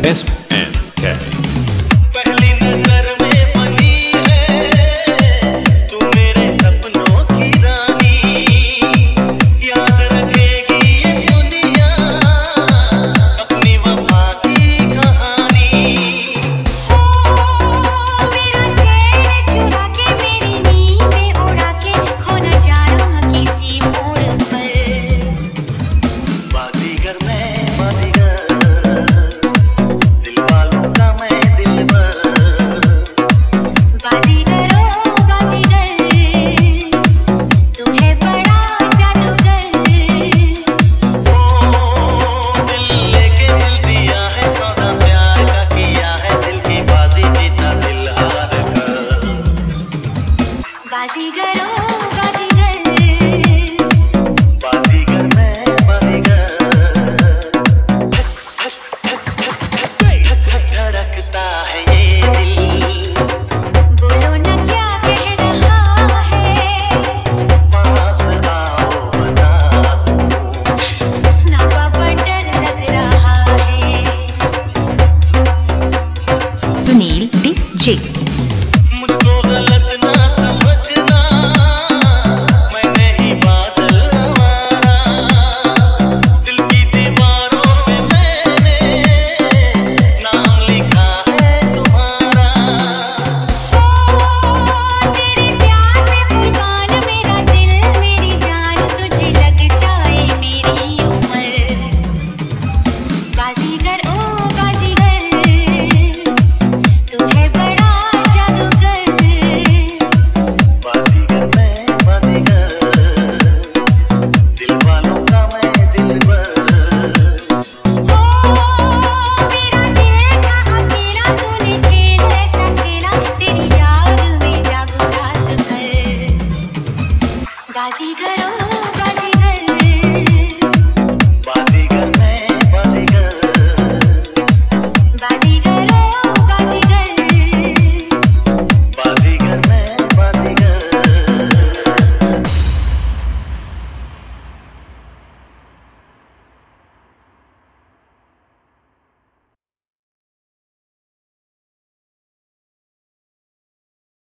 SNK। पहली नजर में बनी है तू मेरे सपनों की रानी, याद रखेगी ये दुनिया अपनी वफा की कहानी। मेरा चैन चुरा के मेरी नींदें उड़ा के खो न जाना किसी मोड़ पर। बाजीगर मैं बाजीगर, दिल वालों का मैं दिलबर। बाजीगरो बाजीगर, तू है बड़ा जादूगर। दिल लेके दिल दिया है, सौदा प्यार का किया है, दिल की बाजी जीता दिल हार कर। बाजीगरो बाजीगर, बाजीगर मैं बाजीगर, धड़कता है ये दिल, बोलो न क्या कह रहा है। पास आओ बता दूं। ना बाबा डर लग रहा है। सुनील DJ।